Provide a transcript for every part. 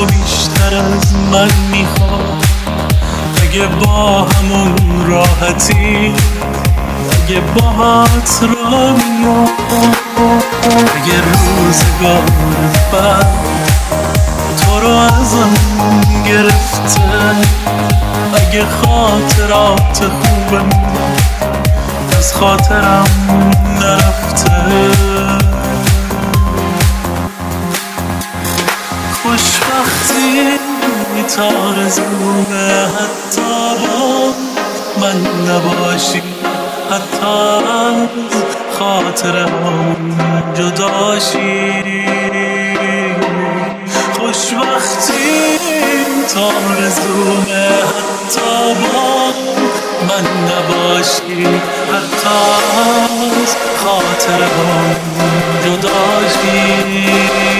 تو بیشتر از من میخواد. اگه با همون راحتی، اگه باهات را میام، اگه روزگار بد تو رو ازم گرفته، اگه خاطرات خوبم از خاطرم نرفته، خوشبختی تارزونه حتی با من نباشی، حتی از خاطرم جداشی. خوشبختی تارزونه حتی با من نباشی، حتی از خاطرم جداشی.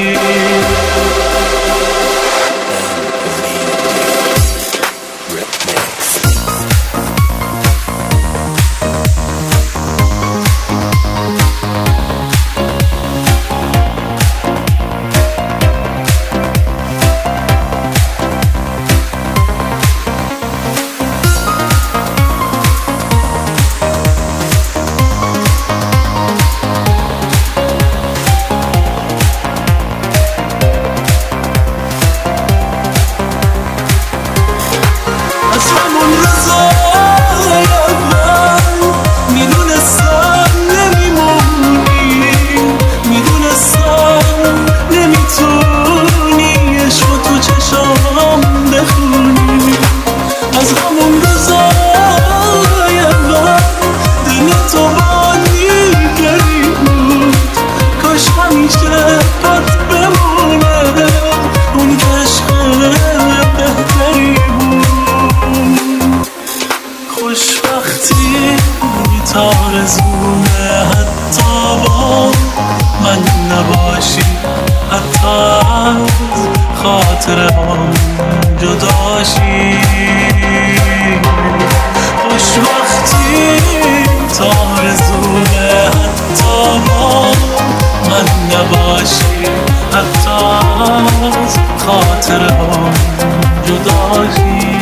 خوشبختی تارزونه حتی با من نباشی، حتی از خاطرم جداشی. خوشبختی تارزونه حتی با من نباشی، حتی از خاطرم جداشی.